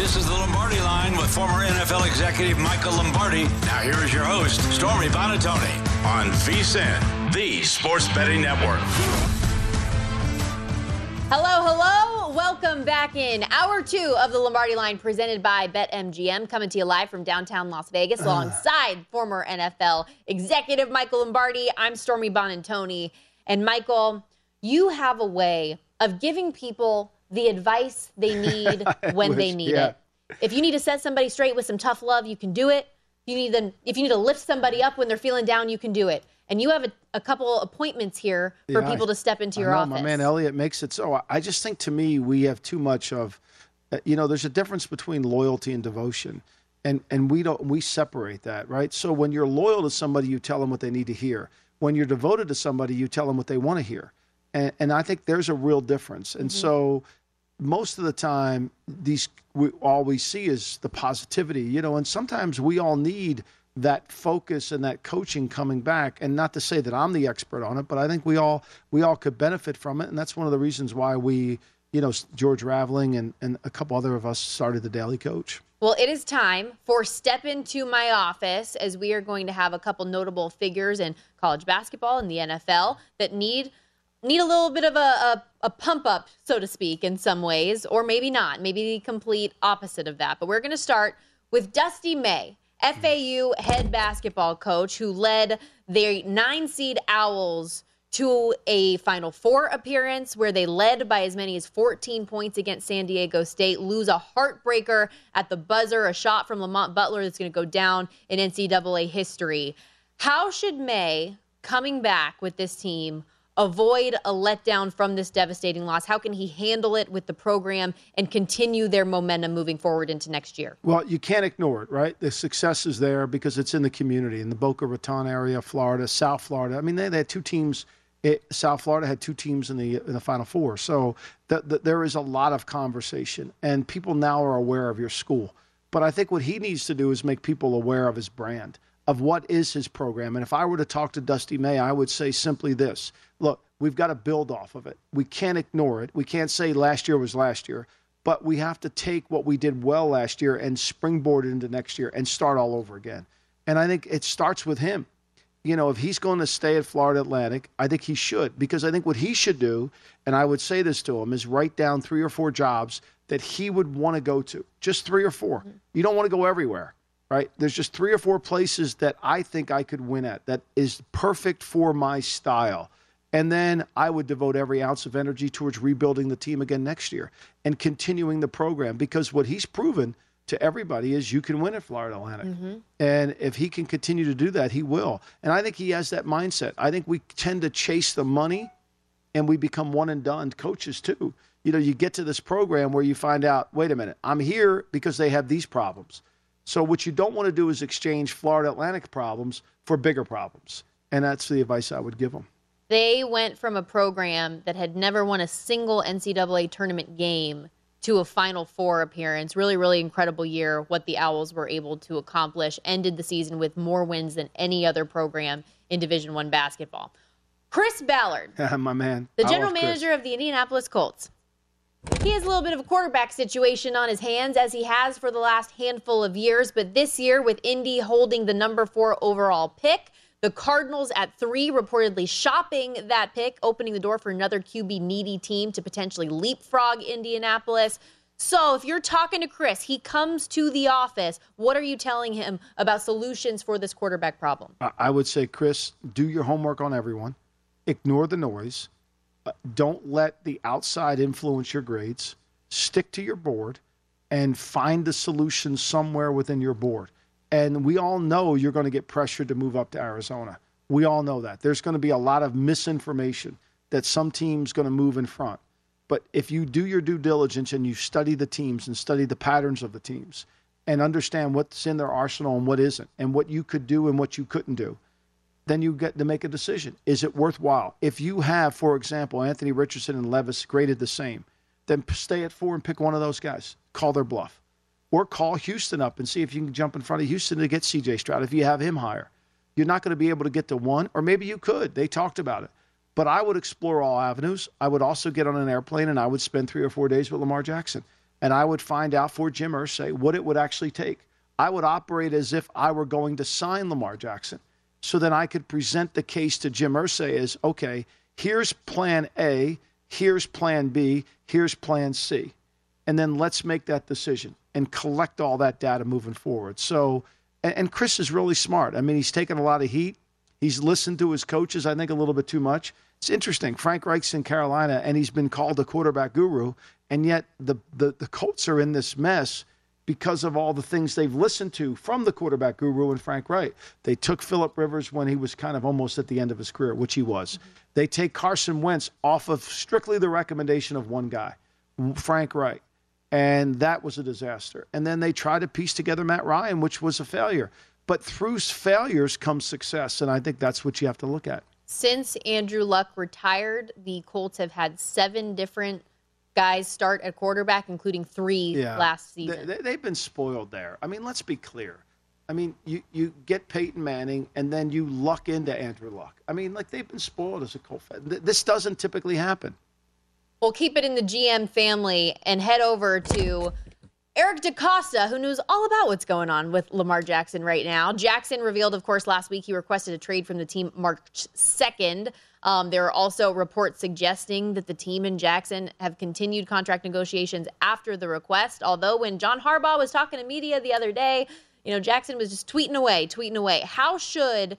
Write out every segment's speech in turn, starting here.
This is the Lombardi Line with former NFL executive Michael Lombardi. Now here is your host, Stormy Buonantony, on VSiN, the Sports Betting Network. Hello. Welcome back in Hour 2 of the Lombardi Line presented by BetMGM, coming to you live from downtown Las Vegas alongside former NFL executive Michael Lombardi. I'm Stormy Buonantony. And Michael, you have a way of giving people the advice they need when they need it. If you need to set somebody straight with some tough love, you can do it. If you need to lift somebody up when they're feeling down, you can do it. And you have a couple appointments here for people to step into your office. My man Elliot makes it so. I just think, to me, we have too much of, there's a difference between loyalty and devotion. And we separate that, right? So when you're loyal to somebody, you tell them what they need to hear. When you're devoted to somebody, you tell them what they want to hear. And I think there's a real difference. And so most of the time, all we see is the positivity, and sometimes we all need that focus and that coaching coming back. And not to say that I'm the expert on it, but I think we all could benefit from it. And that's one of the reasons why we, George Raveling and a couple other of us started the Daily Coach. Well, it is time for Step Into My Office, as we are going to have a couple notable figures in college basketball and the NFL that need a little bit of a pump up, so to speak, in some ways, or maybe not, maybe the complete opposite of that. But we're going to start with Dusty May, FAU head basketball coach, who led their 9-seed Owls to a Final Four appearance where they led by as many as 14 points against San Diego State, lose a heartbreaker at the buzzer, a shot from Lamont Butler that's going to go down in NCAA history. How should May, coming back with this team, avoid a letdown from this devastating loss? How can he handle it with the program and continue their momentum moving forward into next year? Well, you can't ignore it, right? The success is there because it's in the community, in the Boca Raton area, Florida, South Florida. I mean, they had two teams. South Florida had two teams in the Final Four. So there is a lot of conversation, and people now are aware of your school. But I think what he needs to do is make people aware of his brand, of what is his program. And if I were to talk to Dusty May, I would say simply this. Look, we've got to build off of it. We can't ignore it. We can't say last year was last year. But we have to take what we did well last year and springboard it into next year and start all over again. And I think it starts with him. If he's going to stay at Florida Atlantic, I think he should. Because I think what he should do, and I would say this to him, is write down 3 or 4 jobs that he would want to go to. Just 3 or 4. You don't want to go everywhere. Right? There's just 3 or 4 places that I think I could win at that is perfect for my style. And then I would devote every ounce of energy towards rebuilding the team again next year and continuing the program, because what he's proven to everybody is you can win at Florida Atlantic. And if he can continue to do that, he will. And I think he has that mindset. I think we tend to chase the money and we become one and done coaches too. You get to this program where you find out, wait a minute, I'm here because they have these problems. So what you don't want to do is exchange Florida Atlantic problems for bigger problems. And that's the advice I would give them. They went from a program that had never won a single NCAA tournament game to a Final Four appearance. Really, really incredible year, what the Owls were able to accomplish. Ended the season with more wins than any other program in Division I basketball. Chris Ballard, my man, the general manager of the Indianapolis Colts. He has a little bit of a quarterback situation on his hands, as he has for the last handful of years. But this year, with Indy holding the number 4 overall pick, the Cardinals at 3 reportedly shopping that pick, opening the door for another QB-needy team to potentially leapfrog Indianapolis. So if you're talking to Chris, he comes to the office, what are you telling him about solutions for this quarterback problem? I would say, Chris, do your homework on everyone. Ignore the noise. Don't let the outside influence your grades. Stick to your board and find the solution somewhere within your board. And we all know you're going to get pressured to move up to Arizona. We all know that. There's going to be a lot of misinformation that some team's going to move in front. But if you do your due diligence and you study the teams and study the patterns of the teams and understand what's in their arsenal and what isn't, and what you could do and what you couldn't do, then you get to make a decision. Is it worthwhile? If you have, for example, Anthony Richardson and Levis graded the same, then stay at 4 and pick one of those guys. Call their bluff. Or call Houston up and see if you can jump in front of Houston to get C.J. Stroud if you have him higher. You're not going to be able to get to 1, or maybe you could. They talked about it. But I would explore all avenues. I would also get on an airplane and I would spend 3 or 4 days with Lamar Jackson. and I would find out for Jim Irsay what it would actually take. I would operate as if I were going to sign Lamar Jackson. So then I could present the case to Jim Irsay as, okay, here's plan A, here's plan B, here's plan C. And then let's make that decision and collect all that data moving forward. So, and Chris is really smart. I mean, he's taken a lot of heat. He's listened to his coaches, I think, a little bit too much. It's interesting. Frank Reich's in Carolina, and he's been called a quarterback guru, and yet the Colts are in this mess because of all the things they've listened to from the quarterback guru and Frank Reich. They took Phillip Rivers when he was kind of almost at the end of his career, which he was. Mm-hmm. They take Carson Wentz off of strictly the recommendation of one guy, Frank Reich, and that was a disaster. And then they tried to piece together Matt Ryan, which was a failure. But through failures comes success, and I think that's what you have to look at. Since Andrew Luck retired, the Colts have had 7 different guys start at quarterback, including 3 last season. They've been spoiled there. I mean, let's be clear. I mean, you get Peyton Manning, and then you luck into Andrew Luck. I mean, like, they've been spoiled as a Colt fan. This doesn't typically happen. We'll keep it in the GM family and head over to Eric DeCosta, who knows all about what's going on with Lamar Jackson right now. Jackson revealed, of course, last week he requested a trade from the team March 2nd. There are also reports suggesting that the team and Jackson have continued contract negotiations after the request. Although when John Harbaugh was talking to media the other day, Jackson was just tweeting away. How should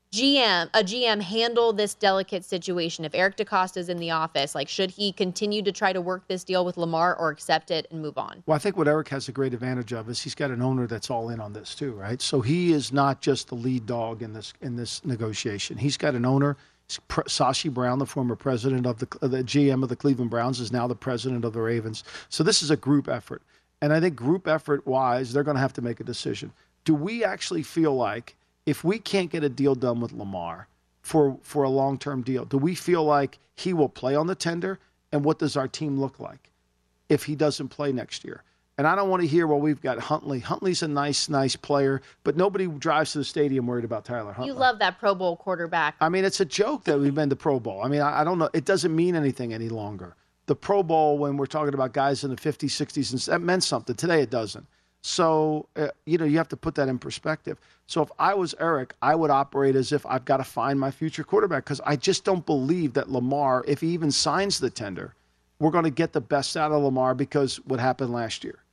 a GM handle this delicate situation? If Eric DeCosta is in the office, should he continue to try to work this deal with Lamar or accept it and move on? Well, I think what Eric has a great advantage of is he's got an owner that's all in on this too, right? So he is not just the lead dog in this negotiation. He's got an owner. Sashi Brown, the former president of the GM of the Cleveland Browns, is now the president of the Ravens. So this is a group effort. And I think group effort wise, they're going to have to make a decision. Do we actually feel like if we can't get a deal done with Lamar for a long-term deal, do we feel like he will play on the tender? And what does our team look like if he doesn't play next year? And I don't want to hear, well, we've got Huntley. Huntley's a nice player, but nobody drives to the stadium worried about Tyler Huntley. You love that Pro Bowl quarterback. I mean, it's a joke that we've been to Pro Bowl. I mean, I don't know. It doesn't mean anything any longer. The Pro Bowl, when we're talking about guys in the 50s, 60s, and that meant something. Today it doesn't. So, you have to put that in perspective. So if I was Eric, I would operate as if I've got to find my future quarterback because I just don't believe that Lamar, if he even signs the tender, we're going to get the best out of Lamar because what happened last year.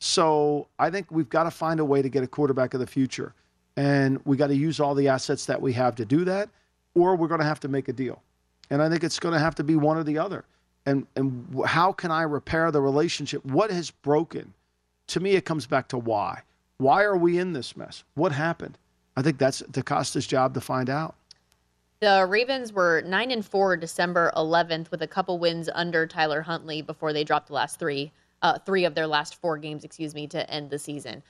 So I think we've got to find a way to get a quarterback of the future. And we got to use all the assets that we have to do that, or we're going to have to make a deal. And I think it's going to have to be one or the other. And how can I repair the relationship? What has broken? To me, it comes back to why. Why are we in this mess? What happened? I think that's DeCosta's job to find out. The Ravens were 9-4 December 11th with a couple wins under Tyler Huntley before they dropped the last three of their last 4 games, to end the season.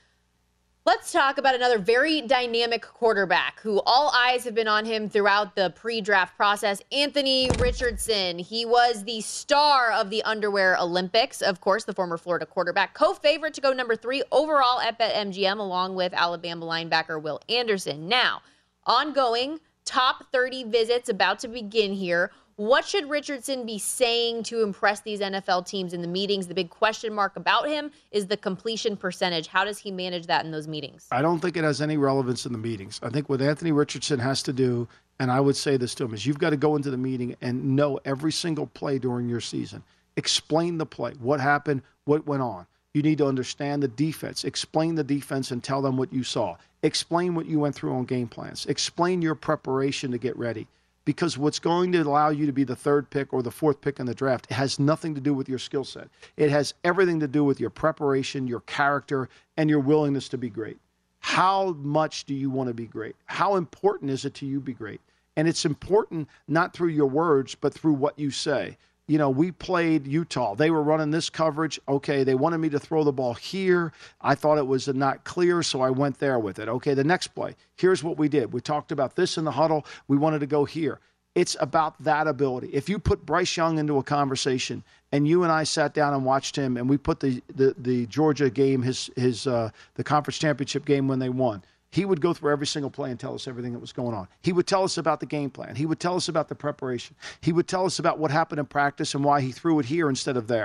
Let's talk about another very dynamic quarterback who all eyes have been on him throughout the pre-draft process, Anthony Richardson. He was the star of the Underwear Olympics, of course, the former Florida quarterback, co-favorite to go number 3 overall at BetMGM, along with Alabama linebacker Will Anderson. Now, ongoing top 30 visits about to begin here. What should Richardson be saying to impress these NFL teams in the meetings? The big question mark about him is the completion percentage. How does he manage that in those meetings? I don't think it has any relevance in the meetings. I think what Anthony Richardson has to do, and I would say this to him, is you've got to go into the meeting and know every single play during your season. Explain the play. What happened? What went on? You need to understand the defense. Explain the defense and tell them what you saw. Explain what you went through on game plans. Explain your preparation to get ready. Because what's going to allow you to be the 3rd pick or the 4th pick in the draft, it has nothing to do with your skill set. It has everything to do with your preparation, your character, and your willingness to be great. How much do you want to be great? How important is it to you be great? And it's important not through your words, but through what you say. We played Utah. They were running this coverage. Okay, they wanted me to throw the ball here. I thought it was not clear, so I went there with it. Okay, the next play, here's what we did. We talked about this in the huddle. We wanted to go here. It's about that ability. If you put Bryce Young into a conversation and you and I sat down and watched him and we put the Georgia game, the conference championship game when they won, he would go through every single play and tell us everything that was going on. He would tell us about the game plan. He would tell us about the preparation. He would tell us about what happened in practice and why he threw it here instead of there.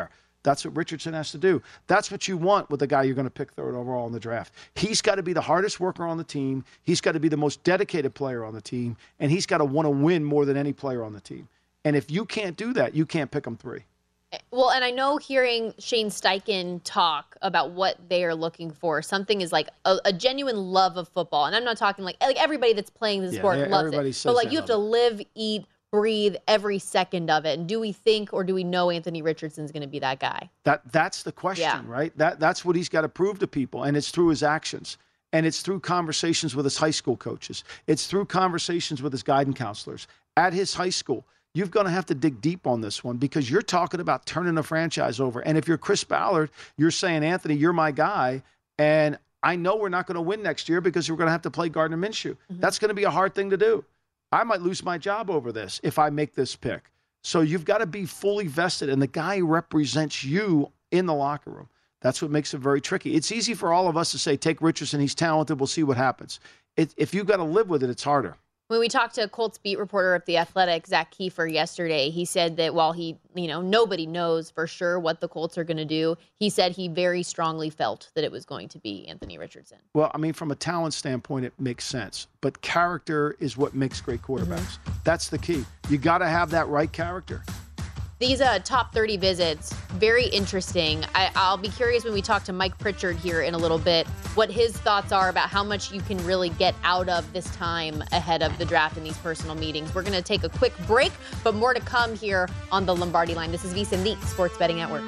That's what Richardson has to do. That's what you want with the guy you're going to pick third overall in the draft. He's got to be the hardest worker on the team. He's got to be the most dedicated player on the team. And he's got to want to win more than any player on the team. And if you can't do that, you can't pick him 3. Well, and I know hearing Shane Steichen talk about what they are looking for, something is like a genuine love of football. And I'm not talking like everybody that's playing the sport loves it. But like you have to live, eat, breathe every second of it. And do we think or do we know Anthony Richardson's going to be that guy? That's the question, right? That's what he's got to prove to people. And it's through his actions. And it's through conversations with his high school coaches. It's through conversations with his guidance counselors at his high school. You're going to have to dig deep on this one because you're talking about turning a franchise over. And if you're Chris Ballard, you're saying, Anthony, you're my guy. And I know we're not going to win next year because we're going to have to play Gardner Minshew. Mm-hmm. That's going to be a hard thing to do. I might lose my job over this if I make this pick. So you've got to be fully vested. And the guy represents you in the locker room. That's what makes it very tricky. It's easy for all of us to say, take Richardson, he's talented, we'll see what happens. If you've got to live with it, it's harder. When we talked to Colts beat reporter of The Athletic, Zach Kiefer, yesterday, he said that while nobody knows for sure what the Colts are going to do, he said he very strongly felt that it was going to be Anthony Richardson. Well, I mean, from a talent standpoint, it makes sense. But character is what makes great quarterbacks. Mm-hmm. That's the key. You got to have that right character. These top 30 visits, very interesting. I'll be curious when we talk to Mike Pritchard here in a little bit, what his thoughts are about how much you can really get out of this time ahead of the draft in these personal meetings. We're going to take a quick break, but more to come here on the Lombardi Line. This is VSiN, the Sports Betting Network.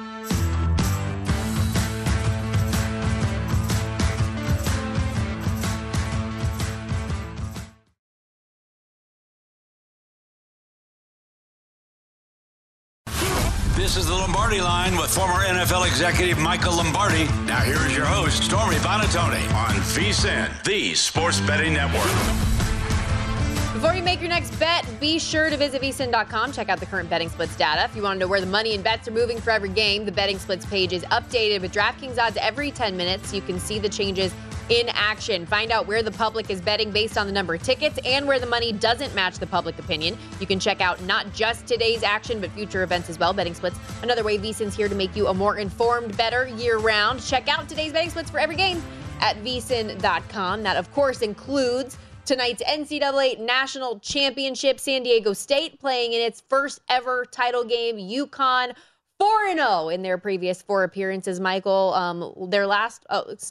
This is the Lombardi Line with former NFL executive Michael Lombardi. Now here is your host, Stormy Buonantony, on VSiN, the Sports Betting Network. Before you make your next bet, be sure to visit vsin.com. Check out the current betting splits data. If you want to know where the money and bets are moving for every game, the betting splits page is updated with DraftKings odds every 10 minutes. You can see the changes in action. Find out where the public is betting based on the number of tickets and where the money doesn't match the public opinion. You can check out not just today's action, but future events as well. Betting splits, another way VSiN's here to make you a more informed, better year-round. Check out today's betting splits for every game at vsin.com. That, of course, includes tonight's NCAA National Championship. San Diego State playing in its first ever title game. UConn 4-0 in their previous 4 appearances, Michael. Their last,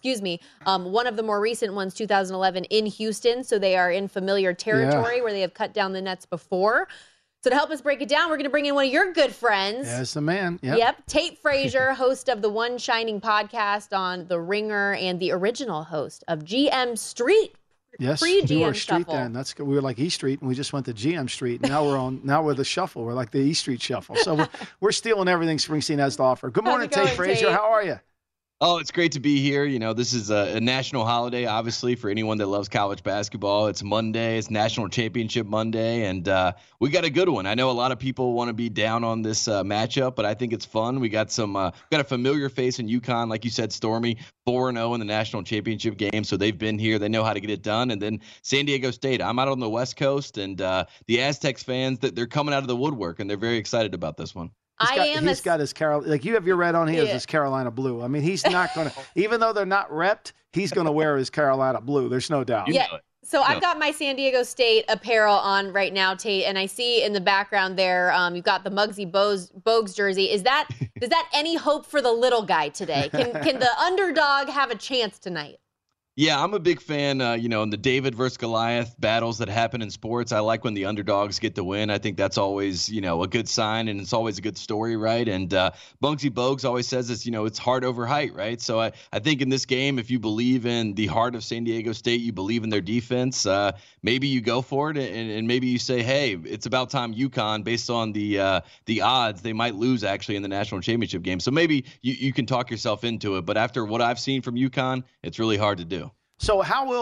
one of the more recent ones, 2011 in Houston. So they are in familiar territory where they have cut down the nets before. So to help us break it down, we're going to bring in one of your good friends. That's the man. Yep. Tate Frazier, host of the One Shining podcast on The Ringer and the original host of GM Street. Yes, we were Street then. That's good. We were like E Street, and we just went to GM Street. And now we're the Shuffle. We're like the E Street Shuffle. So we're stealing everything Springsteen has to offer. Good morning, Tate Frazier. How are you? Oh, it's great to be here. You know, this is a national holiday, obviously, for anyone that loves college basketball. It's Monday. It's National Championship Monday, and we got a good one. I know a lot of people want to be down on this matchup, but I think it's fun. We got got a familiar face in UConn, like you said, Stormy, 4-0 in the National Championship game, so they've been here. They know how to get it done. And then San Diego State. I'm out on the West Coast, and the Aztecs fans, they're coming out of the woodwork, and they're very excited about this one. He's got his Carolina, like you have your red on, he has his Carolina blue. I mean, he's not going to, even though they're not repped, he's going to wear his Carolina blue. There's no doubt. So I've got my San Diego State apparel on right now, Tate, and I see in the background there, you've got the Muggsy Bogues jersey. Is that any hope for the little guy today? Can the underdog have a chance tonight? Yeah, I'm a big fan, in the David versus Goliath battles that happen in sports. I like when the underdogs get the win. I think that's always, a good sign, and it's always a good story, right? And Muggsy Bogues always says it's heart over height, right? So I think in this game, if you believe in the heart of San Diego State, you believe in their defense, maybe you go for it, and maybe you say, hey, it's about time UConn, based on the odds, they might lose actually in the national championship game. So maybe you can talk yourself into it. But after what I've seen from UConn, it's really hard to do. So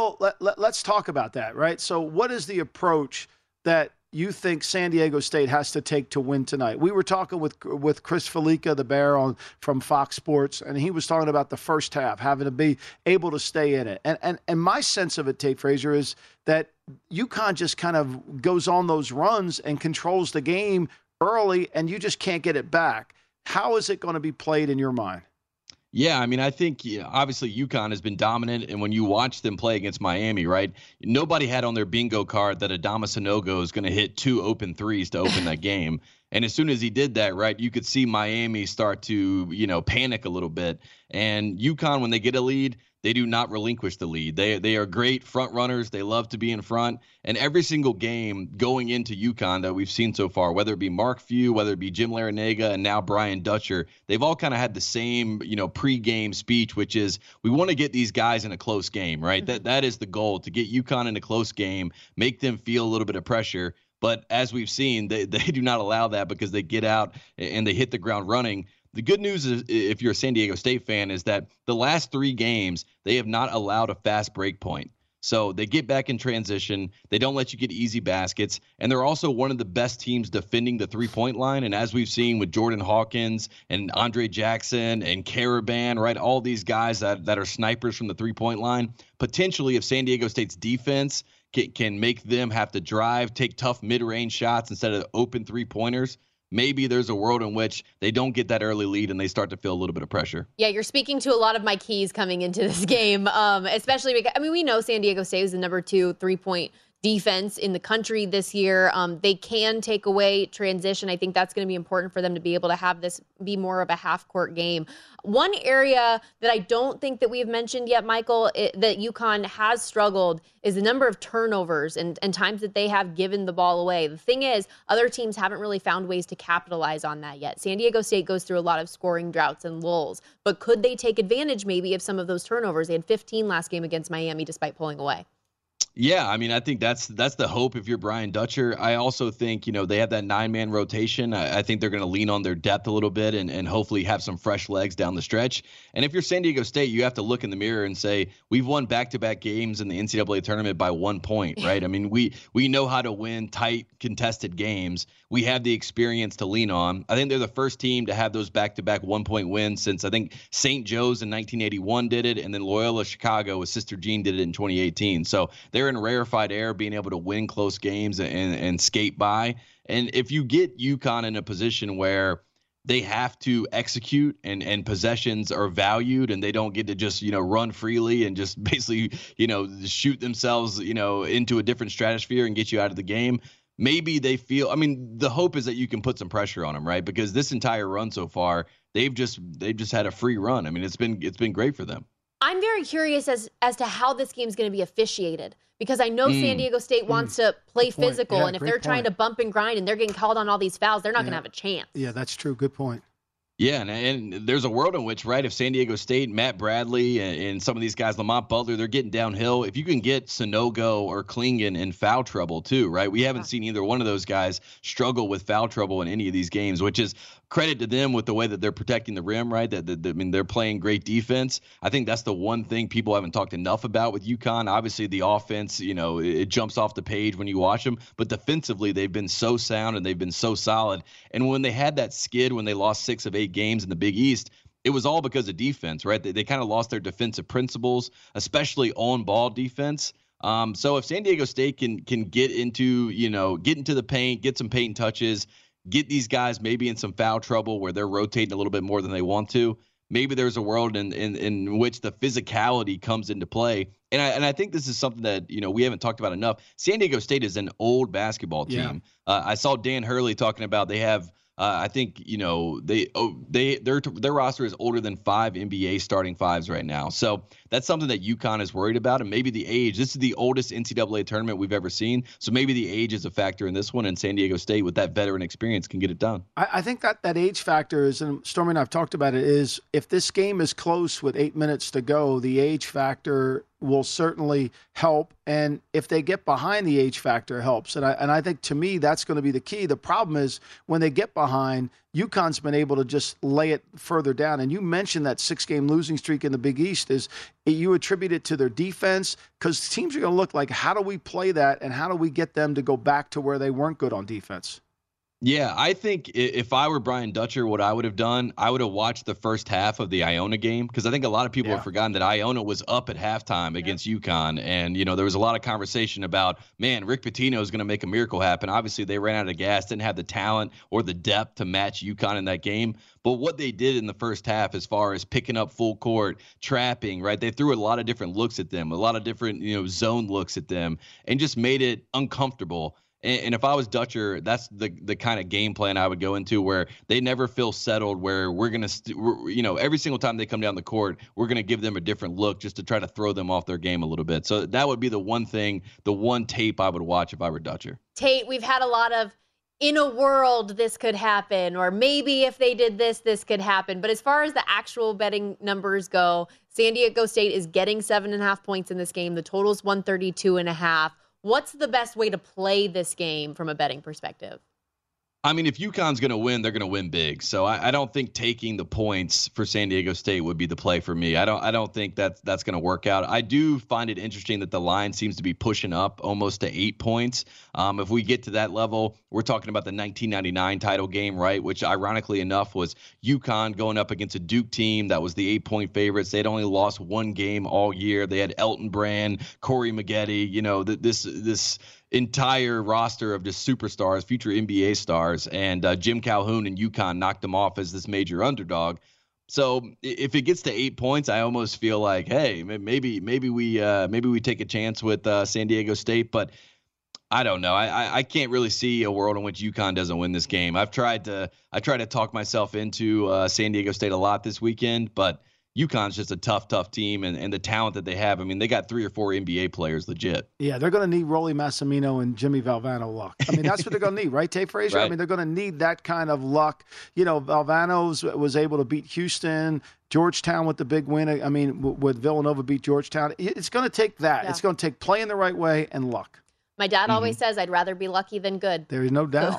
let's talk about that, right? So what is the approach that you think San Diego State has to take to win tonight? We were talking with Chris Felica, the Bear from Fox Sports, and he was talking about the first half, having to be able to stay in it. And my sense of it, Tate Frazier, is that UConn just kind of goes on those runs and controls the game early, and you just can't get it back. How is it going to be played in your mind? Yeah, I mean, I think obviously UConn has been dominant, and when you watch them play against Miami, right, nobody had on their bingo card that Adama Sanogo is going to hit 2 open threes to open that game. And as soon as he did that, right, you could see Miami start to, panic a little bit. And UConn, when they get a lead, they do not relinquish the lead. They are great front runners. They love to be in front. And every single game going into UConn that we've seen so far, whether it be Mark Few, whether it be Jim Larrañaga, and now Brian Dutcher, they've all kind of had the same, pregame speech, which is we want to get these guys in a close game, right? That is the goal, to get UConn in a close game, make them feel a little bit of pressure. But as we've seen, they do not allow that because they get out and they hit the ground running. The good news is, if you're a San Diego State fan, is that the last 3 games, they have not allowed a fast break point. So they get back in transition. They don't let you get easy baskets. And they're also one of the best teams defending the three-point line. And as we've seen with Jordan Hawkins and Andre Jackson and Caravan, right, all these guys that are snipers from the three-point line, potentially if San Diego State's defense can make them have to drive, take tough mid-range shots instead of open three-pointers, maybe there's a world in which they don't get that early lead and they start to feel a little bit of pressure. Yeah, you're speaking to a lot of my keys coming into this game, especially because, we know San Diego State was the number 2 3-point defense in the country this year. They can take away transition. I think that's going to be important for them to be able to have this be more of a half-court game. One area that I don't think that we've mentioned yet, Michael, that UConn has struggled is the number of turnovers and times that they have given the ball away. The thing is, other teams haven't really found ways to capitalize on that yet. San Diego State goes through a lot of scoring droughts and lulls, but could they take advantage maybe of some of those turnovers? They had 15 last game against Miami despite pulling away. Yeah, I think that's the hope if you're Brian Dutcher. I also think, they have that 9-man rotation. I think they're going to lean on their depth a little bit and hopefully have some fresh legs down the stretch. And if you're San Diego State, you have to look in the mirror and say, we've won back-to-back games in the NCAA tournament by 1 point, right? We know how to win tight, contested games. We have the experience to lean on. I think they're the first team to have those back-to-back 1-point wins since I think St. Joe's in 1981 did it, and then Loyola Chicago with Sister Jean did it in 2018. So they're in rarefied air, being able to win close games and skate by. And if you get UConn in a position where they have to execute and possessions are valued and they don't get to just, run freely and just basically, shoot themselves, into a different stratosphere and get you out of the game, maybe they feel, the hope is that you can put some pressure on them, right? Because this entire run so far, they've just had a free run. It's been great for them. I'm very curious as to how this game's going to be officiated, because I know San Diego State wants to play physical, and if they're trying to bump and grind and they're getting called on all these fouls, they're not going to have a chance. Yeah, that's true. Good point. Yeah, and there's a world in which, right, if San Diego State, Matt Bradley, and some of these guys, Lamont Butler, they're getting downhill. If you can get Sanogo or Klingon in foul trouble too, right? We haven't seen either one of those guys struggle with foul trouble in any of these games, which is credit to them with the way that they're protecting the rim, right? They're playing great defense. I think that's the one thing people haven't talked enough about with UConn. Obviously, the offense, it jumps off the page when you watch them, but defensively, they've been so sound and they've been so solid. And when they had that skid, when they lost 6 of 8 games in the Big East, it was all because of defense, right? They kind of lost their defensive principles, especially on-ball defense. So if San Diego State can get into the paint, get some paint touches, get these guys maybe in some foul trouble where they're rotating a little bit more than they want to, maybe there's a world in which the physicality comes into play. And I think this is something that, we haven't talked about enough. San Diego State is an old basketball team. Yeah. I saw Dan Hurley talking about they have I think, their roster is older than 5 NBA starting fives right now. So that's something that UConn is worried about. And maybe the age, this is the oldest NCAA tournament we've ever seen. So maybe the age is a factor in this one, and San Diego State with that veteran experience can get it done. I think that age factor is, and Stormy and I have talked about it, is if this game is close with 8 minutes to go, the age factor will certainly help. And if they get behind, the age factor helps. And I think, to me, that's going to be the key. The problem is when they get behind, UConn's been able to just lay it further down. And you mentioned that 6-game losing streak in the Big East. Is you attribute it to their defense? Because teams are going to look like, how do we play that, and how do we get them to go back to where they weren't good on defense? Yeah, I think if I were Brian Dutcher, what I would have done, I would have watched the first half of the Iona game, because I think a lot of people have forgotten that Iona was up at halftime against UConn. And, there was a lot of conversation about, man, Rick Pitino is going to make a miracle happen. Obviously, they ran out of gas, didn't have the talent or the depth to match UConn in that game. But what they did in the first half, as far as picking up full court, trapping, right? They threw a lot of different looks at them, a lot of different, zone looks at them, and just made it uncomfortable. And if I was Dutcher, that's the kind of game plan I would go into, where they never feel settled, where we're going to, every single time they come down the court, we're going to give them a different look just to try to throw them off their game a little bit. So that would be the one tape I would watch if I were Dutcher. Tate, we've had a lot of, in a world, this could happen, or maybe if they did this, this could happen. But as far as the actual betting numbers go, San Diego State is getting 7.5 points in this game. The total's 132.5. What's the best way to play this game from a betting perspective? I mean, if UConn's going to win, they're going to win big. So I don't think taking the points for San Diego State would be the play for me. I don't think that's going to work out. I do find it interesting that the line seems to be pushing up almost to 8 points. If we get to that level, we're talking about the 1999 title game, right? Which, ironically enough, was UConn going up against a Duke team that was the 8-point favorites. They'd only lost one game all year. They had Elton Brand, Corey Maggette, this entire roster of just superstars, future NBA stars, and Jim Calhoun and UConn knocked them off as this major underdog. So if it gets to 8 points, I almost feel like, hey, maybe we take a chance with San Diego State, but I don't know. I can't really see a world in which UConn doesn't win this game. I tried to talk myself into San Diego State a lot this weekend, but UConn's just a tough team, and the talent that they have. I mean, they got 3 or 4 NBA players legit. Yeah, they're going to need Rolly Massimino and Jimmy Valvano luck. I mean, that's what they're going to need, right, Tate Frazier? Right. I mean, they're going to need that kind of luck. Valvano was able to beat Houston, Georgetown with the big win. I mean, with Villanova beat Georgetown. It's going to take that. Yeah. It's going to take playing the right way and luck. My dad always says I'd rather be lucky than good. There is no doubt.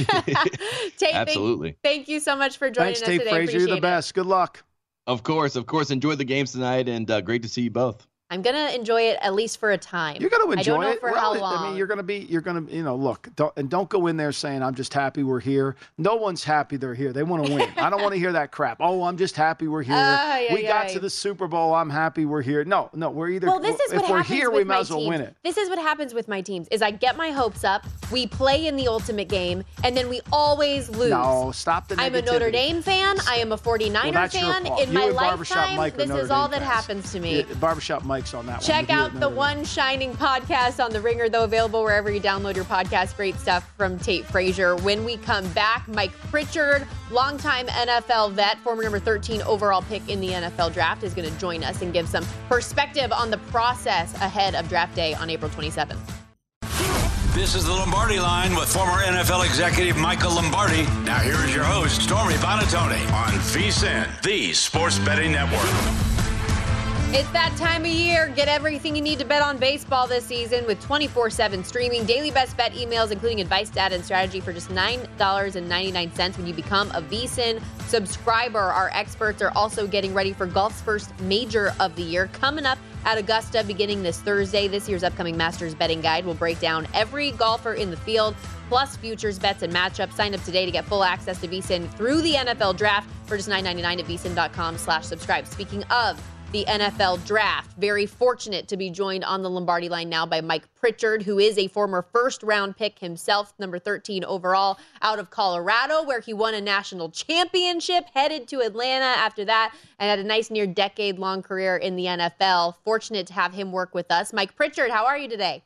Tate, absolutely. Thank you so much for joining us today. Thanks, Tate Frazier. You're the best. Good luck. Of course. Enjoy the games tonight, and great to see you both. I'm going to enjoy it at least for a time. You're going to enjoy it. I don't know for how long. I mean, you're going to, look, don't go in there saying, I'm just happy we're here. No one's happy they're here. They want to win. I don't want to hear that crap. Oh, I'm just happy we're here. We got to the Super Bowl. I'm happy we're here. No, we're either, this is if we're here, we might as well win it. This is what happens with my teams, is I get my hopes up, we play in the ultimate game, and then we always lose. No, stop the negativity. I'm a Notre Dame fan. I am a 49er fan. In my lifetime, this is all that happens to me. Barbershop Mike's on that one. Check out the One Shining podcast on The Ringer, though available wherever you download your podcast. Great stuff from Tate Frazier. When we come back, Mike Pritchard, longtime NFL vet, former number 13 overall pick in the NFL draft, is going to join us and give some perspective on the process ahead of draft day on April 27th. This is the Lombardi Line with former NFL executive Michael Lombardi. Now here is your host, Stormy Buonantony, on VSiN, the Sports Betting Network. It's that time of year. Get everything you need to bet on baseball this season with 24/7 streaming. Daily best bet emails, including advice, data, and strategy for just $9.99 when you become a VSiN subscriber. Our experts are also getting ready for golf's first major of the year coming up at Augusta beginning this Thursday. This year's upcoming Masters betting guide will break down every golfer in the field, plus futures, bets, and matchups. Sign up today to get full access to VSiN through the NFL Draft for just $9.99 at vsin.com/subscribe. Speaking of the NFL Draft, very fortunate to be joined on the Lombardi Line now by Mike Pritchard, who is a former first-round pick himself, number 13 overall, out of Colorado, where he won a national championship, headed to Atlanta after that, and had a nice near decade-long career in the NFL. Fortunate to have him work with us. Mike Pritchard, how are you today?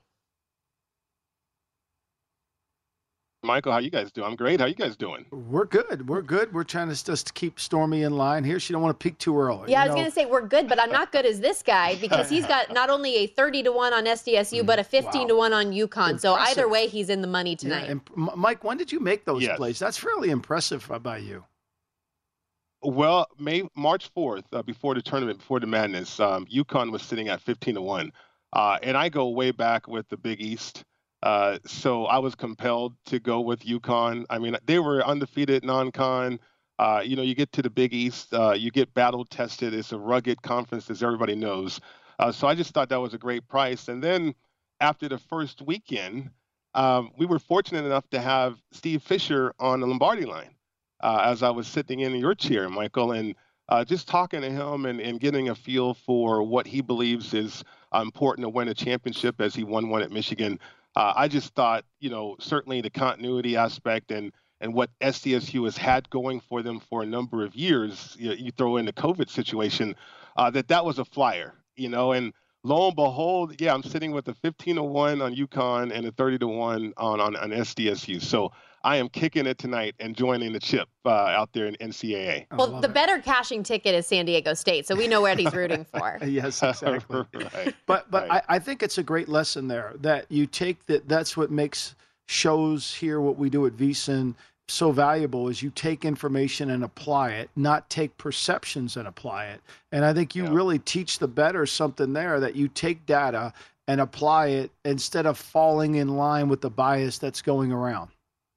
Michael, how you guys doing? I'm great. How you guys doing? We're good. We're trying to just keep Stormy in line here. She don't want to peak too early. Yeah, I was going to say we're good, but I'm not good as this guy because he's got not only a 30-1 on SDSU, but a 15-1 on UConn. Impressive. So either way, he's in the money tonight. Yeah, and Mike, when did you make those plays? That's fairly impressive by you. Well, March 4th, before the tournament, before the madness, UConn was sitting at 15-1. And I go way back with the Big East. So I was compelled to go with UConn. I mean, they were undefeated non-con. You get to the Big East, you get battle tested. It's a rugged conference, as everybody knows. So I just thought that was a great price. And then after the first weekend, we were fortunate enough to have Steve Fisher on the Lombardi line as I was sitting in your chair, Michael, and just talking to him and getting a feel for what he believes is important to win a championship as he won one at Michigan. I just thought, certainly the continuity aspect and what SDSU has had going for them for a number of years, you throw in the COVID situation, that was a flyer, and lo and behold, I'm sitting with a 15-1 on UConn and a 30-1 on SDSU. So I am kicking it tonight and joining the chip out there in NCAA. Well, the better cashing ticket is San Diego State, so we know what he's rooting for. Yes, exactly. Right. But Right. I think it's a great lesson there that you take that's what makes shows here, what we do at VSiN, so valuable is you take information and apply it, not take perceptions and apply it. And I think you really teach the bettors something there, that you take data and apply it instead of falling in line with the bias that's going around.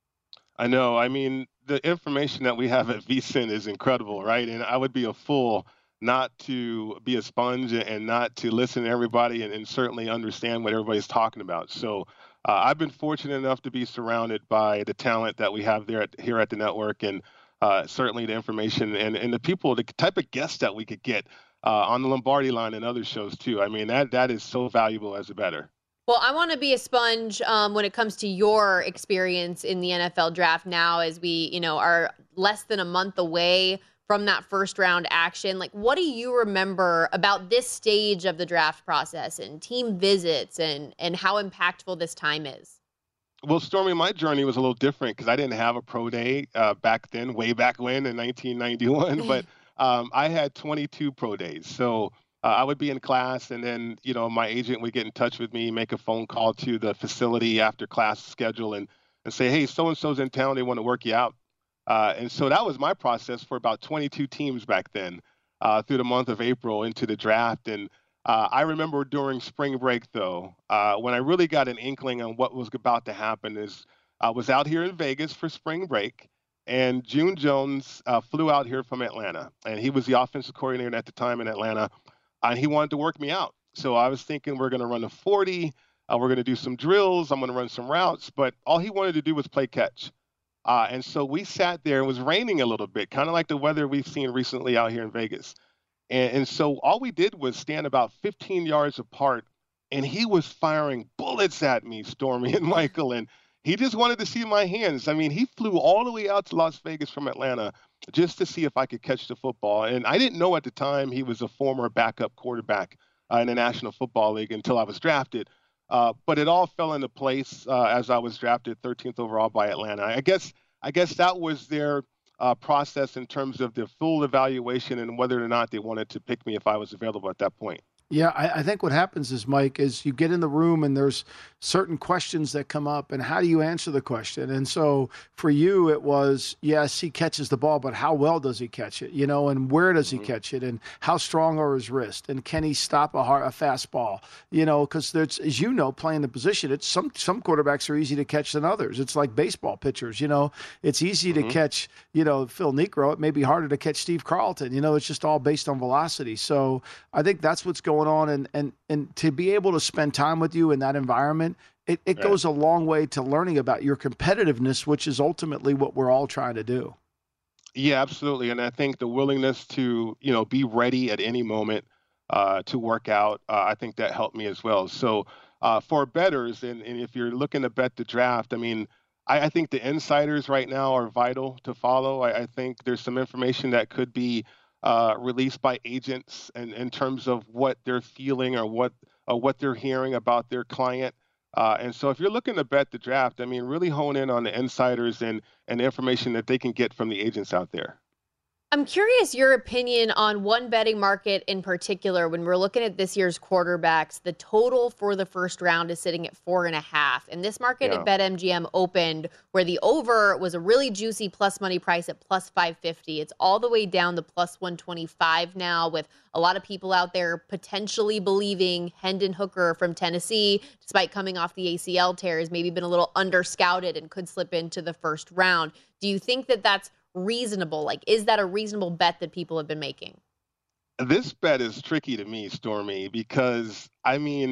I know. I mean, the information that we have at VSiN is incredible, right? And I would be a fool not to be a sponge and not to listen to everybody and certainly understand what everybody's talking about. So I've been fortunate enough to be surrounded by the talent that we have here at the network, and certainly the information and the people, the type of guests that we could get on the Lombardi line and other shows too. I mean, that is so valuable as a bettor. Well, I want to be a sponge when it comes to your experience in the NFL draft now, as we, are less than a month away from that first round action. Like, what do you remember about this stage of the draft process and team visits and how impactful this time is? Well, Stormy, my journey was a little different because I didn't have a pro day back then, way back when in 1991, but I had 22 pro days. So I would be in class, and then, my agent would get in touch with me, make a phone call to the facility after class schedule and say, hey, so-and-so's in town, they want to work you out. And so that was my process for about 22 teams back then through the month of April into the draft. And I remember during spring break, though, when I really got an inkling on what was about to happen is I was out here in Vegas for spring break, and June Jones flew out here from Atlanta. And he was the offensive coordinator at the time in Atlanta, and he wanted to work me out. So I was thinking we're going to run a 40, we're going to do some drills, I'm going to run some routes, but all he wanted to do was play catch. And so we sat there. It was raining a little bit, kind of like the weather we've seen recently out here in Vegas. And so all we did was stand about 15 yards apart, and he was firing bullets at me, Stormy and Michael, and he just wanted to see my hands. I mean, he flew all the way out to Las Vegas from Atlanta just to see if I could catch the football. And I didn't know at the time he was a former backup quarterback in the National Football League until I was drafted. But it all fell into place as I was drafted 13th overall by Atlanta. I guess that was their process in terms of the full evaluation and whether or not they wanted to pick me if I was available at that point. Yeah, I think what happens is, Mike, is you get in the room and there's certain questions that come up, and how do you answer the question? And so for you, it was, yes, he catches the ball, but how well does he catch it? And where does he catch it? And how strong are his wrists? And can he stop a fastball? Because there's, as playing the position, it's some quarterbacks are easy to catch than others. It's like baseball pitchers. It's easy to catch, Phil Niekro. It may be harder to catch Steve Carlton. It's just all based on velocity. So I think that's what's going on, and to be able to spend time with you in that environment, it goes a long way to learning about your competitiveness, which is ultimately what we're all trying to do. Yeah, absolutely. And I think the willingness to, be ready at any moment to work out, I think that helped me as well. So for bettors, and if you're looking to bet the draft, I mean, I think the insiders right now are vital to follow. I think there's some information that could be released by agents in terms of what they're feeling or what they're hearing about their client. And so if you're looking to bet the draft, I mean, really hone in on the insiders and the information that they can get from the agents out there. I'm curious your opinion on one betting market in particular. When we're looking at this year's quarterbacks, the total for the first round is sitting at 4.5. And this market at BetMGM opened where the over was a really juicy plus money price at plus 550. It's all the way down to plus 125 now, with a lot of people out there potentially believing Hendon Hooker from Tennessee, despite coming off the ACL tear, has maybe been a little under-scouted and could slip into the first round. Do you think that that's reasonable? Like, is that a reasonable bet that people have been making? This bet is tricky to me, Stormy, because I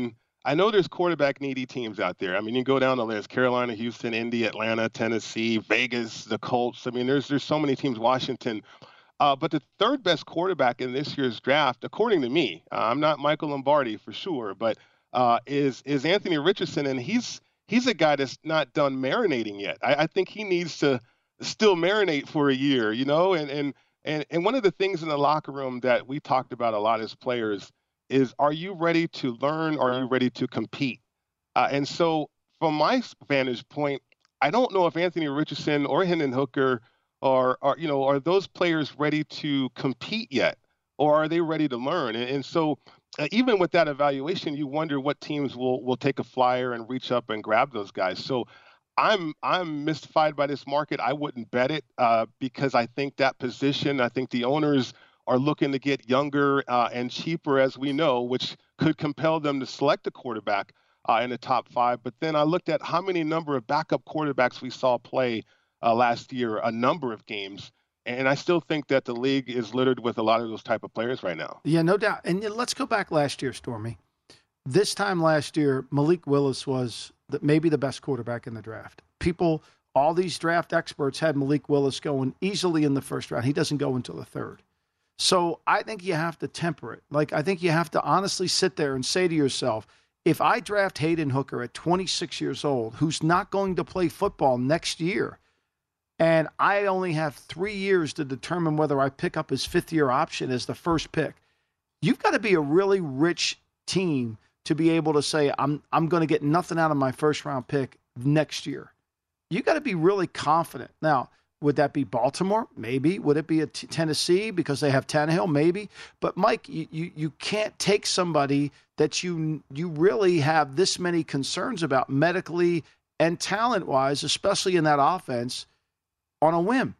I know there's quarterback needy teams out there. I mean, you go down the list: Carolina, Houston, Indy, Atlanta, Tennessee, Vegas, the Colts. I mean, there's so many teams. Washington. But the third best quarterback in this year's draft, according to me, I'm not Michael Lombardi for sure, but is Anthony Richardson, and he's a guy that's not done marinating yet. I think he needs to still marinate for a year, And one of the things in the locker room that we talked about a lot as players is, are you ready to learn? Or are you ready to compete? And so, from my vantage point, I don't know if Anthony Richardson or Hendon Hooker are those players ready to compete yet, or are they ready to learn? And so, even with that evaluation, you wonder what teams will take a flyer and reach up and grab those guys. So, I'm mystified by this market. I wouldn't bet it because I think that position. I think the owners are looking to get younger and cheaper, as we know, which could compel them to select a quarterback in the top 5. But then I looked at how many number of backup quarterbacks we saw play last year, a number of games. And I still think that the league is littered with a lot of those type of players right now. Yeah, no doubt. And let's go back last year, Stormy. This time last year, Malik Willis was maybe the best quarterback in the draft. All these draft experts had Malik Willis going easily in the first round. He doesn't go until the third. So I think you have to temper it. I think you have to honestly sit there and say to yourself, if I draft Hendon Hooker at 26 years old, who's not going to play football next year, and I only have 3 years to determine whether I pick up his fifth-year option as the first pick, you've got to be a really rich team to be able to say, I'm going to get nothing out of my first-round pick next year. You got to be really confident. Now, would that be Baltimore? Maybe. Would it be Tennessee because they have Tannehill? Maybe. But, Mike, you can't take somebody that you really have this many concerns about medically and talent-wise, especially in that offense, on a whim.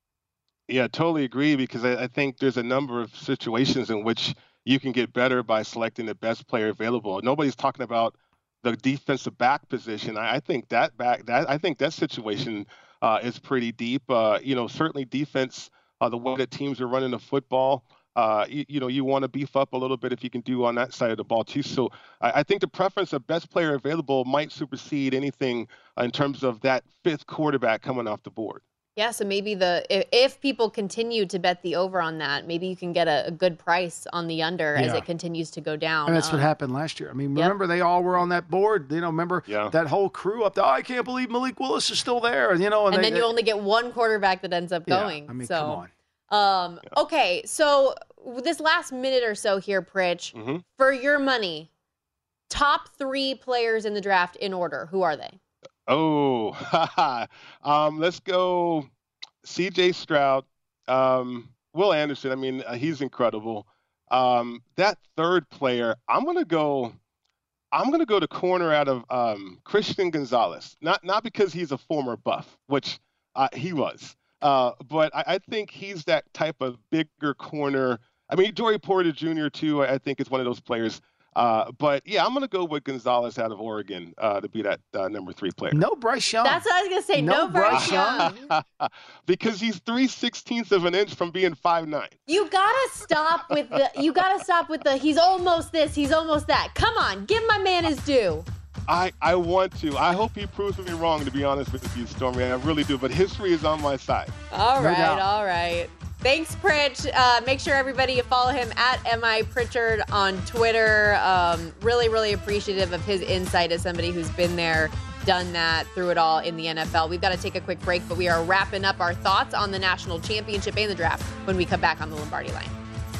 Yeah, totally agree, because I think there's a number of situations in which you can get better by selecting the best player available. Nobody's talking about the defensive back position. I think that situation is pretty deep. Certainly defense, the way that teams are running the football, you want to beef up a little bit if you can do on that side of the ball too. So I think the preference of best player available might supersede anything in terms of that fifth quarterback coming off the board. Yeah, so maybe if people continue to bet the over on that, maybe you can get a good price on the under as it continues to go down. And that's what happened last year. I mean, remember they all were on that board. Remember that whole crew up there. I can't believe Malik Willis is still there. And then you only get one quarterback that ends up going. I mean, come on. Okay, so this last minute or so here, Pritch, for your money, top 3 players in the draft in order. Who are they? Oh, let's go C.J. Stroud, Will Anderson. I mean, he's incredible. That third player, I'm gonna go to corner out of Christian Gonzalez. Not because he's a former Buff, which he was, but I think he's that type of bigger corner. I mean, Joey Porter Jr. too. I think is one of those players. But yeah, I'm going to go with Gonzalez out of Oregon to be that number 3 player. No Bryce Young. That's what I was going to say. No Bryce Young. Because he's 3/16 of an inch from being 5'9". You gotta stop with the. He's almost this. He's almost that. Come on, give my man his due. I want to. I hope he proves me wrong, to be honest with you, Stormy. I really do. But history is on my side. All right. Thanks, Pritch. Make sure everybody you follow him at MI Pritchard on Twitter. Really, really appreciative of his insight as somebody who's been there, done that, through it all in the NFL. We've got to take a quick break, but we are wrapping up our thoughts on the national championship and the draft when we come back on the Lombardi Line.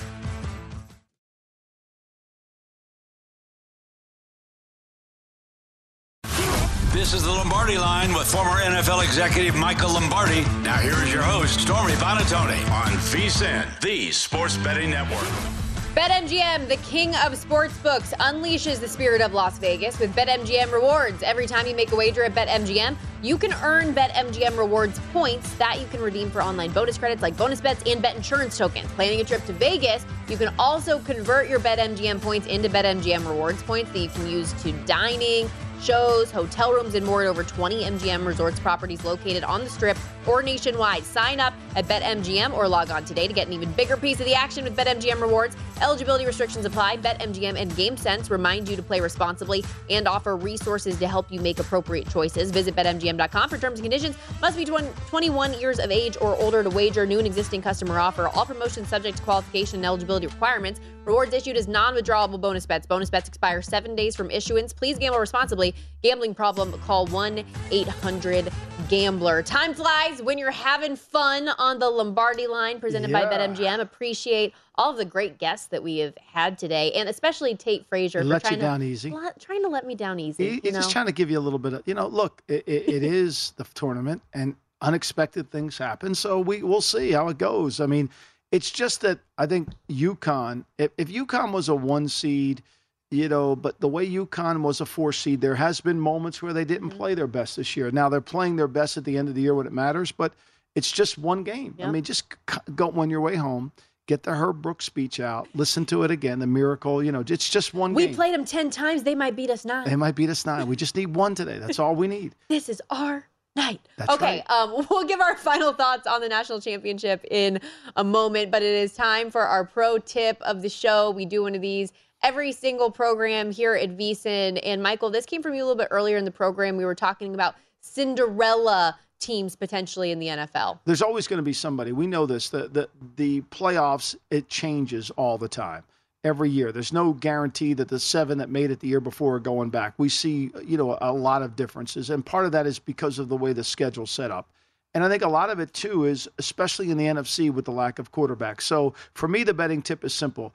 This is the Lombardi Line with former NFL executive Michael Lombardi. Now here is your host, Stormy Buonantony, on VSiN, the Sports Betting Network. BetMGM, the king of sportsbooks, unleashes the spirit of Las Vegas with BetMGM Rewards. Every time you make a wager at BetMGM, you can earn BetMGM Rewards points that you can redeem for online bonus credits like bonus bets and bet insurance tokens. Planning a trip to Vegas, you can also convert your BetMGM points into BetMGM Rewards points that you can use to dining, shows, hotel rooms, and more at over 20 MGM Resorts properties located on the Strip or nationwide. Sign up at BetMGM or log on today to get an even bigger piece of the action with BetMGM rewards. Eligibility restrictions apply. BetMGM and GameSense remind you to play responsibly and offer resources to help you make appropriate choices. Visit BetMGM.com for terms and conditions. Must be 21 years of age or older to wager. New and existing customer offer. All promotions subject to qualification and eligibility requirements. Rewards issued as non-withdrawable bonus bets. Bonus bets expire 7 days from issuance. Please gamble responsibly. Gambling problem, call 1-800-GAMBLER. Time flies when you're having fun on the Lombardi Line, presented by BetMGM. Appreciate all of the great guests that we have had today, and especially Tate Frazier. Let you down easy. Trying to let me down easy. He's just trying to give you a little bit of, look, it is the tournament, and unexpected things happen, so we'll see how it goes. I mean, it's just that I think UConn, if UConn was a 1 seed, but the way UConn was a 4 seed, there has been moments where they didn't play their best this year. Now they're playing their best at the end of the year when it matters, but it's just one game. Yep. I mean, just go on your way home, get the Herb Brooks speech out, listen to it again, the miracle, it's just one game. We played them 10 times. They might beat us 9. They might beat us 9. We just need one today. That's all we need. This is our night. That's okay, right. We'll give our final thoughts on the national championship in a moment, but it is time for our pro tip of the show. We do one of these every single program here at VSiN. And Michael, this came from you a little bit earlier in the program. We were talking about Cinderella teams potentially in the NFL. There's always going to be somebody. We know this. The playoffs, it changes all the time. Every year. There's no guarantee that the 7 that made it the year before are going back. We see, a lot of differences. And part of that is because of the way the schedule's set up. And I think a lot of it, too, is especially in the NFC with the lack of quarterbacks. So for me, the betting tip is simple.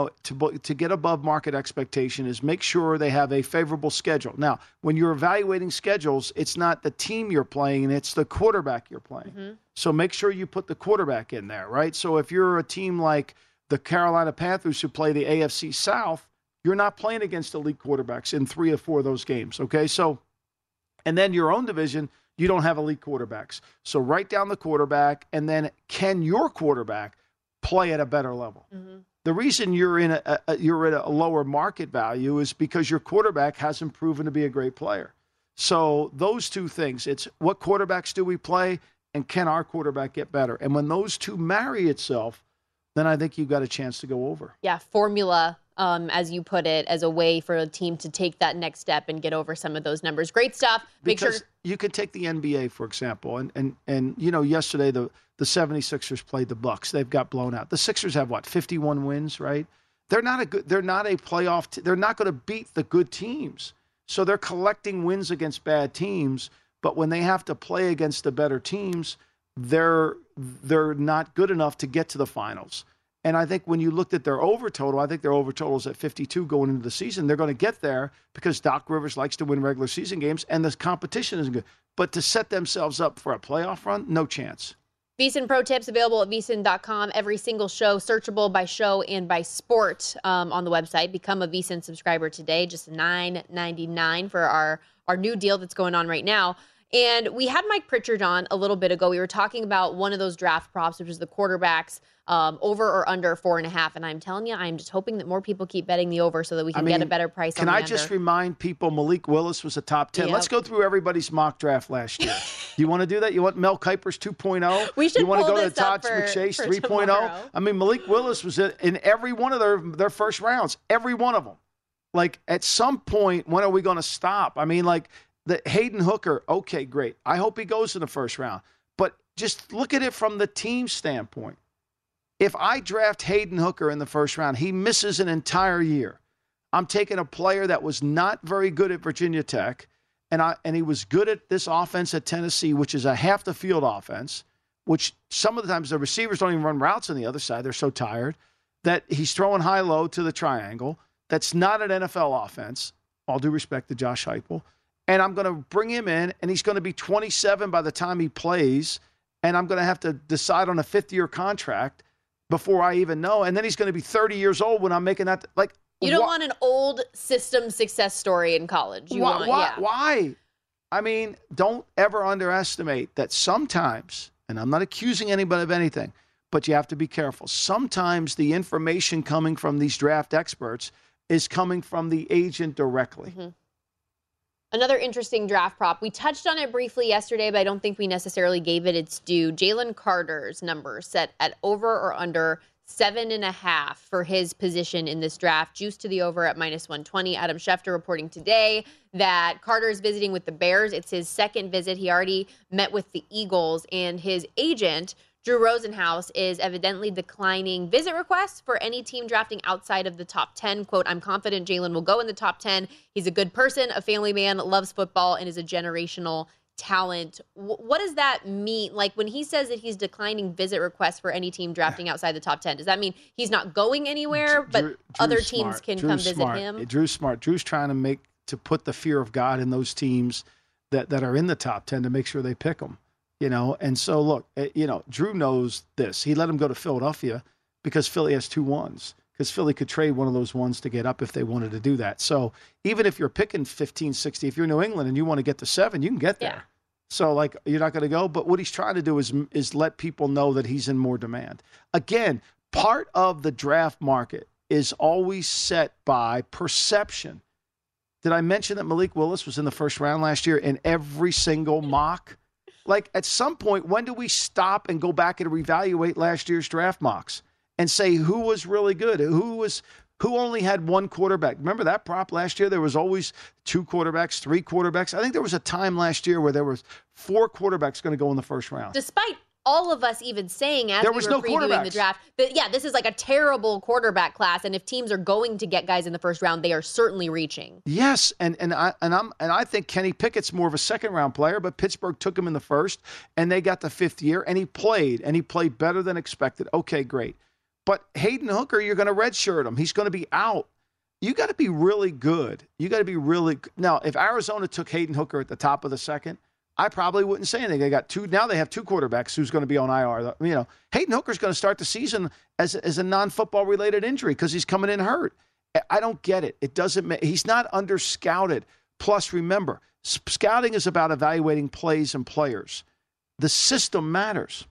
To get above market expectation is make sure they have a favorable schedule. Now, when you're evaluating schedules, it's not the team you're playing, and it's the quarterback you're playing. Mm-hmm. So make sure you put the quarterback in there, right? So if you're a team like the Carolina Panthers who play the AFC South, you're not playing against elite quarterbacks in 3 or 4 of those games, okay? So, and then your own division, you don't have elite quarterbacks. So write down the quarterback, and then can your quarterback play at a better level? Mm-hmm. The reason you're at a lower market value is because your quarterback hasn't proven to be a great player. So those two things, it's what quarterbacks do we play, and can our quarterback get better? And when those two marry itself, then I think you've got a chance to go over. Yeah, formula, as you put it, as a way for a team to take that next step and get over some of those numbers. Great stuff. Because you could take the NBA, for example, and yesterday the 76ers played the Bucks. They've got blown out. The Sixers have, 51 wins, right? They're not a playoff they're not going to beat the good teams. So they're collecting wins against bad teams, but when they have to play against the better teams, they're not good enough to get to the finals. And I think when you looked at their over total, I think their over total is at 52 going into the season. They're going to get there because Doc Rivers likes to win regular season games, and the competition isn't good. But to set themselves up for a playoff run, no chance. VSiN Pro Tips available at VSiN.com. Every single show, searchable by show and by sport on the website. Become a VSiN subscriber today. Just $9.99 for our new deal that's going on right now. And we had Mike Pritchard on a little bit ago. We were talking about one of those draft props, which is the quarterbacks over or under 4.5. And I'm telling you, I'm just hoping that more people keep betting the over so that we can get a better price on the under. Can I just remind people Malik Willis was a top 10? Yep. Let's go through everybody's mock draft last year. You want to do that? You want Mel Kiper's 2.0? We should. You want to go to Todd McShay's 3.0? I mean, Malik Willis was in every one of their first rounds. Every one of them. Like, at some point, when are we going to stop? I mean, like, the Hayden Hooker, okay, great. I hope he goes in the first round. But just look at it from the team standpoint. If I draft Hayden Hooker in the first round, he misses an entire year. I'm taking a player that was not very good at Virginia Tech, and he was good at this offense at Tennessee, which is a half the field offense, which some of the times the receivers don't even run routes on the other side. They're so tired that he's throwing high-low to the triangle. That's not an NFL offense, all due respect to Josh Heupel. And I'm going to bring him in, and he's going to be 27 by the time he plays, and I'm going to have to decide on a 5th-year contract before I even know. And then he's going to be 30 years old when I'm making that. Like, you don't want an old system success story in college. Why? I mean, don't ever underestimate that sometimes, and I'm not accusing anybody of anything, but you have to be careful. Sometimes the information coming from these draft experts is coming from the agent directly. Mm-hmm. Another interesting draft prop. We touched on it briefly yesterday, but I don't think we necessarily gave it its due. Jalen Carter's number set at over or under 7.5 for his position in this draft. Juice to the over at -120. Adam Schefter reporting today that Carter is visiting with the Bears. It's his second visit. He already met with the Eagles, and his agent, Drew Rosenhaus, is evidently declining visit requests for any team drafting outside of the top 10. Quote, I'm confident Jalen will go in the top 10. He's a good person, a family man, loves football, and is a generational talent. What does that mean? Like, when he says that he's declining visit requests for any team drafting outside the top 10, does that mean he's not going anywhere, but other teams can come visit him? Drew's smart. Drew's trying to put the fear of God in those teams that are in the top 10 to make sure they pick them. And so look, Drew knows this. He let him go to Philadelphia because Philly has 2 ones, because Philly could trade one of those ones to get up if they wanted to do that. So even if you're picking 15, 16, if you're New England and you want to get to 7, you can get there. Yeah. So like, you're not going to go. But what he's trying to do is let people know that he's in more demand. Again, part of the draft market is always set by perception. Did I mention that Malik Willis was in the first round last year in every single mock? Like, at some point, when do we stop and go back and reevaluate last year's draft mocks and say who was really good, who only had 1 quarterback? Remember that prop last year? There was always 2 quarterbacks, 3 quarterbacks. I think there was a time last year where there was 4 quarterbacks going to go in the first round. Despite all of us even saying as we were previewing the draft that, this is like a terrible quarterback class, and if teams are going to get guys in the first round, they are certainly reaching. Yes, and I think Kenny Pickett's more of a second-round player, but Pittsburgh took him in the first, and they got the 5th year, and he played better than expected. Okay, great. But Hayden Hooker, you're going to redshirt him. He's going to be out. You got to be really good. Now, if Arizona took Hayden Hooker at the top of the second, I probably wouldn't say anything. Now they have 2 quarterbacks who's going to be on IR. Hayden Hooker's going to start the season as a non-football related injury because he's coming in hurt. I don't get it. It doesn't. He's not under-scouted. Plus, remember, scouting is about evaluating plays and players. The system matters.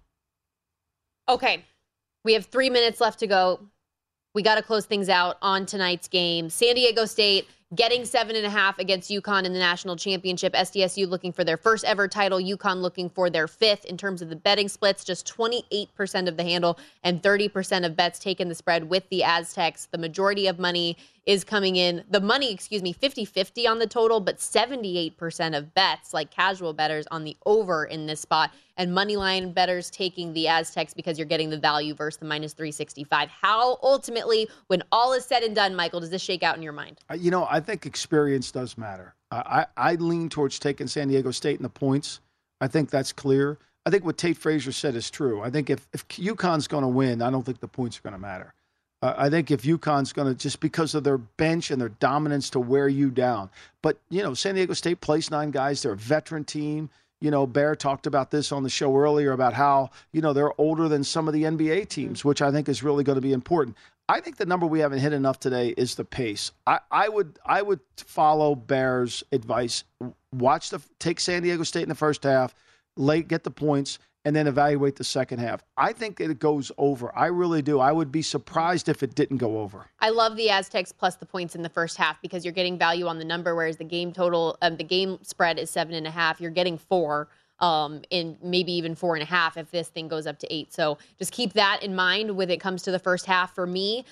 Okay, we have 3 minutes left to go. We got to close things out on tonight's game. San Diego State getting 7.5 against UConn in the national championship. SDSU looking for their first ever title. UConn looking for their 5th in terms of the betting splits. Just 28% of the handle and 30% of bets taking the spread with the Aztecs. The majority of money is coming in. The money, 50-50 on the total, but 78% of bets, like casual bettors, on the over in this spot. And moneyline bettors taking the Aztecs because you're getting the value versus the -365. How ultimately, when all is said and done, Michael, does this shake out in your mind? I think experience does matter. I lean towards taking San Diego State in the points. I think that's clear. I think what Tate Frazier said is true. I think if UConn's going to win, I don't think the points are going to matter. I think if UConn's going to, just because of their bench and their dominance, to wear you down. But, San Diego State plays 9 guys. They're a veteran team. Bear talked about this on the show earlier about how, they're older than some of the NBA teams, which I think is really going to be important. I think the number we haven't hit enough today is the pace. I would follow Bear's advice. Take San Diego State in the first half, get the points, and then evaluate the second half. I think it goes over. I really do. I would be surprised if it didn't go over. I love the Aztecs plus the points in the first half because you're getting value on the number, whereas the game total, the game spread is 7.5. You're getting 4. In maybe even 4.5 if this thing goes up to 8. So just keep that in mind when it comes to the first half for me.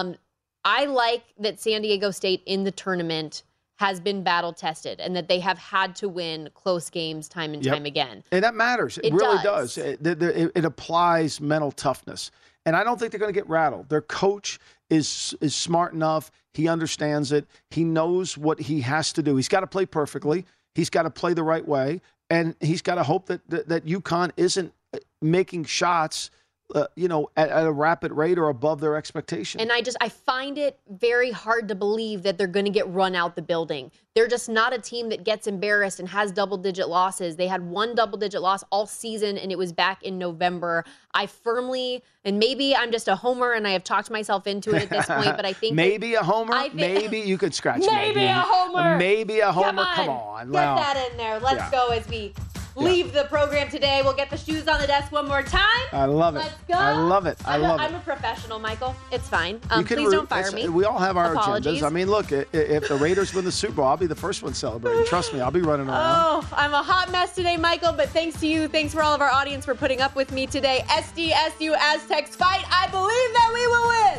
I like that San Diego State in the tournament has been battle tested and that they have had to win close games time and time again. And that matters. It really does. It applies mental toughness. And I don't think they're going to get rattled. Their coach is smart enough. He understands it. He knows what he has to do. He's got to play perfectly. He's got to play the right way. And he's got to hope that UConn isn't making shots, at a rapid rate or above their expectation. And I find it very hard to believe that they're going to get run out the building. They're just not a team that gets embarrassed and has double-digit losses. They had 1 double-digit loss all season, and it was back in November. I firmly, and maybe I'm just a homer and I have talked myself into it at this point, but I think maybe a homer. Maybe you could scratch. Maybe a homer. Maybe a homer. Come on. Get that in there. Let's go as we leave the program today. We'll get the shoes on the desk one more time. I love it. Let's go. I love it. I'm a professional, Michael. It's fine. Please don't fire me. We all have our Apologies. agendas. I mean, look, if the Raiders win the Super Bowl, I'll be the first one celebrating. Trust me, I'll be running around. Oh, I'm a hot mess today, Michael, but thanks to you. Thanks for all of our audience for putting up with me today. SDSU Aztecs fight. I believe that we will win.